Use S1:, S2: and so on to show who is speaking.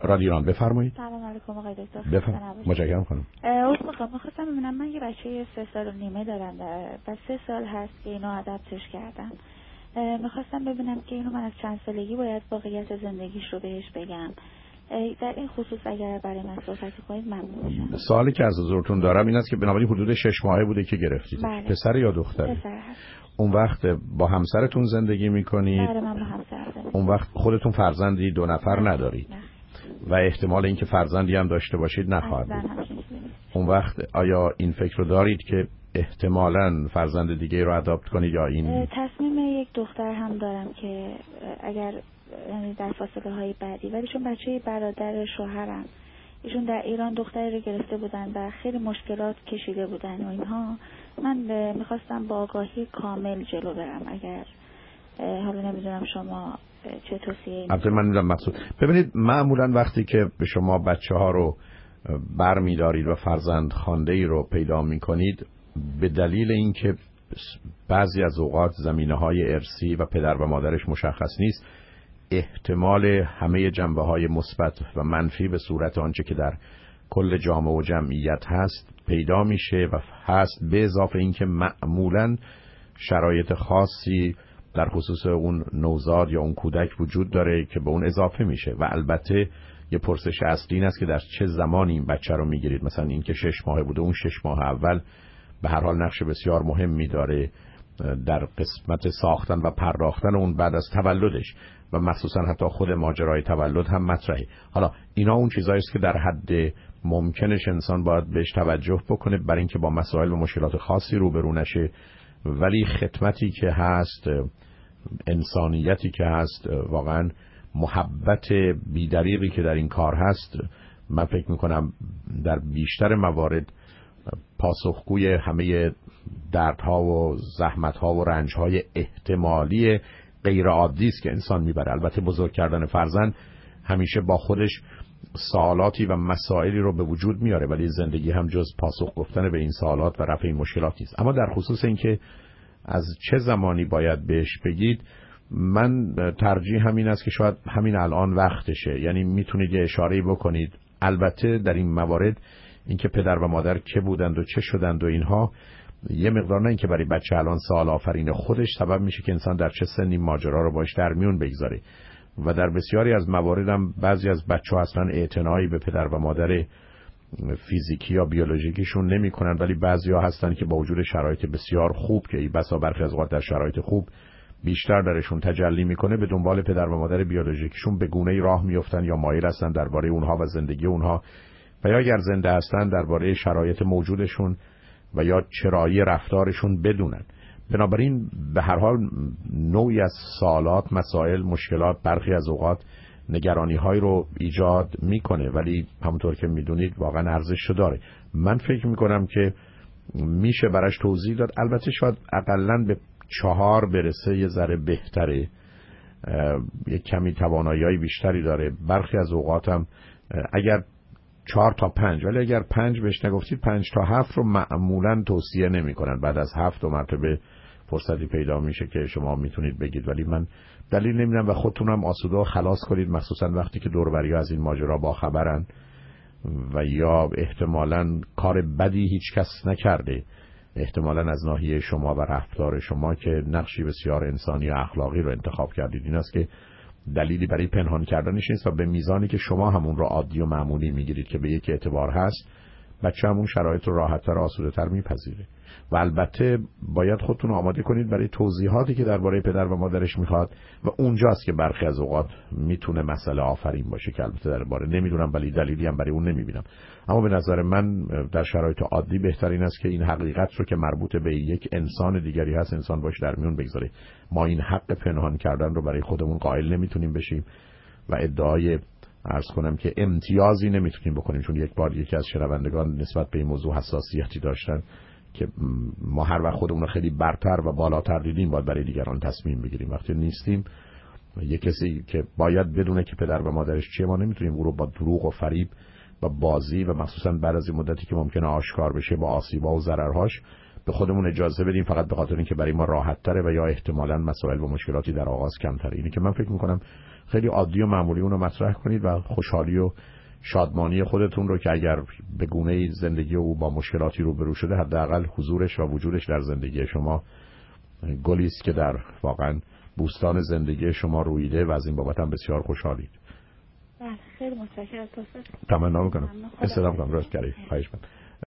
S1: رادیو ایران بفرمایید.
S2: سلام علیکم آقای دکتر.
S1: بفرمایید. متشکرم خانم.
S2: می‌خواستم ببینم من یه بچه 3 سال و نیمه دارم و 3 سال هست که اینو ادپتش کردم. می‌خواستم ببینم که اینو من از چند سالگی باید واقعیت زندگیش رو بهش بگم. در این خصوص اگر برای من صحبت کنید ممنون میشم.
S1: سوالی که از حضورتون دارم این است که بنابراین حدود 6 ماهه بوده که گرفتید.
S2: بله.
S1: پسر یا دختر؟
S2: پسر هست.
S1: اون وقت با همسرتون زندگی میکنید؟
S2: بله من با همسرم زندگی.
S1: اون وقت خودتون فرزندی 2 نفر ندارید؟
S2: نه.
S1: و احتمال اینکه فرزندی هم داشته باشید نخواهد بود. اون وقت آیا این فکر رو دارید که احتمالاً فرزند دیگه رو اداپت کنید یا این
S2: تصمیم یک دختر هم دارم که اگر یعنی در فاصله های بعدی، ولی چون بچه برادر شوهرم ایشون در ایران دختری رو گرفته بودن و خیلی مشکلات کشیده بودن و اینها، من میخواستم با آگاهی کامل جلو برم. اگر حالا نمیدونم شما چه توصیه‌ای
S1: البته من میدونم مقصود. ببینید معمولا وقتی که به شما بچه ها رو برمیدارید و فرزند خوانده‌ای رو پیدا میکنید به دلیل اینکه بعضی از اوقات زمینه‌های ارثی و پدر و مادرش مشخص نیست، احتمال همه جنبه‌های مثبت و منفی به صورت آنچه که در کل جامعه و جمعیت هست پیدا میشه و هست، به اضافه اینکه معمولاً شرایط خاصی در خصوص اون نوزاد یا اون کودک وجود داره که به اون اضافه میشه. و البته یه پرسش اصلی این است که در چه زمانی این بچه رو میگیرید. مثلا این که 6 ماهه بوده، اون 6 ماه اول به هر حال نقش بسیار مهمی داره در قسمت ساختن و پرداختن اون بعد از تولدش و مخصوصا حتی خود ماجرای تولد هم مطرحه. حالا اینا اون چیزایی است که در حد ممکنش انسان باید بهش توجه بکنه برای اینکه با مسائل و مشکلات خاصی روبرو نشه، ولی خدمتی که هست، انسانیتی که هست، واقعا محبت بی‌دریغی که در این کار هست، من فکر میکنم در بیشتر موارد پاسخگوی همه دردها و زحمتها و رنجهای احتمالی غیر عادی است که انسان میبره. البته بزرگ کردن فرزند همیشه با خودش سوالاتی و مسائلی رو به وجود میاره، ولی زندگی هم جز پاسخ گفتن به این سوالات و رفع این مشکلات نیست. اما در خصوص اینکه از چه زمانی باید بهش بگید، من ترجیح همین است که شاید همین الان وقتشه. یعنی میتونید یه اشاره‌ای بکنید. البته در این موارد اینکه پدر و مادر که بودند و چه شدند و اینها یه مقدار نه اینکه برای بچه الان سوال آفرین خودش سبب میشه که انسان در چه سنی ماجرا رو باش در میون بگذاره. و در بسیاری از موارد هم بعضی از بچه‌ها اصلا اعتنایی به پدر و مادر فیزیکی یا بیولوژیکیشون نمی‌کنن، ولی بعضی‌ها هستن که با وجود شرایط بسیار خوب که بسا برخی از اوقات در شرایط خوب بیشتر درشون تجلی میکنه، به دنبال پدر و مادر بیولوژیکیشون به گونه‌ای راه میافتن یا مایل هستن درباره اونها و زندگی اونها و یا اگر زنده هستن درباره شرایط موجودشون و یا چرایی رفتارشون بدونن. بنابراین به هر حال نوعی از سوالات، مسائل، مشکلات برخی از اوقات نگرانی‌های رو ایجاد میکنه، ولی همونطور که میدونید واقعا ارزش داره. من فکر میکنم که میشه براش توضیح داد. البته شاید اقلن به 4 برسه یه ذره بهتره، یک کمی توانایی‌های بیشتری داره. برخی از اوقات هم اگر 4 تا 5، ولی اگر 5 بهش نگفتید 5 تا 7 رو معمولاً توصیه نمی‌کنن. بعد از 7 مرتبه فرصتی پیدا میشه که شما میتونید بگید، ولی من دلیل نمیدونم و خودتونم آسوده و خلاص کنید، مخصوصا وقتی که دور و بری‌ها از این ماجرا با خبرن و یا احتمالاً کار بدی هیچ کس نکرده، احتمالاً از ناحیه شما و رفتار شما که نقشی بسیار انسانی و اخلاقی رو انتخاب کردید. این است که دلیلی برای پنهان کردنش نیست و به میزانی که شما همون رو عادی و معمولی میگیرید که به یک اعتبار هست، بچه همون شرایط رو راحت‌تر و آسوده‌تر میپذیره. و البته باید خودتون آماده کنید برای توضیحاتی که درباره پدر و مادرش میخواد و اونجاست که برخی از اوقات میتونه مسئله آفرین باشه که البته درباره نمیدونم ولی دلیلی هم برای اون نمیبینم. اما به نظر من در شرایط عادی بهترین است که این حقیقت رو که مربوط به یک انسان دیگری هست انسان باش در میون بگذاره. ما این حق پنهان کردن رو برای خودمون قائل نمیتونیم بشیم و ادعای عرض کنم که امتیازی نمیتونیم بکنیم، چون یک بار یکی از شنوندگان نسبت به این موضوع حساسیتی داشتن که ما هر وقت خودمون رو خیلی برتر و بالاتر دیدیم باید برای دیگران تصمیم بگیریم. وقتی نیستیم یک کسی که باید بدونه که پدر و مادرش چیه، ما نمیتونیم او رو با دروغ و فریب و بازی و مخصوصا بعد از این مدتی که ممکنه آشکار بشه با آسیب‌ها و ضررهاش به خودمون اجازه بدیم فقط به خاطر اینکه برای ما راحت تره و یا احتمالاً مسائل و مشکلاتی در آغاز کمتره. اینی که من فکر میکنم خیلی عادی و معمولی اون رو مطرح کنید و خوشحالی و شادمانی خودتون رو که اگر به گونه‌ای زندگی او با مشکلاتی روبرو شده، حداقل حضورش و وجودش در زندگی شما گلی است که در واقعا بوستان زندگی شما رویده و از این بابت هم بسیار خوشحالید.
S2: بله خیلی متشکرم.
S1: تمنا میکنم استفاده کنم. راست کردید. خواهش می‌کنم.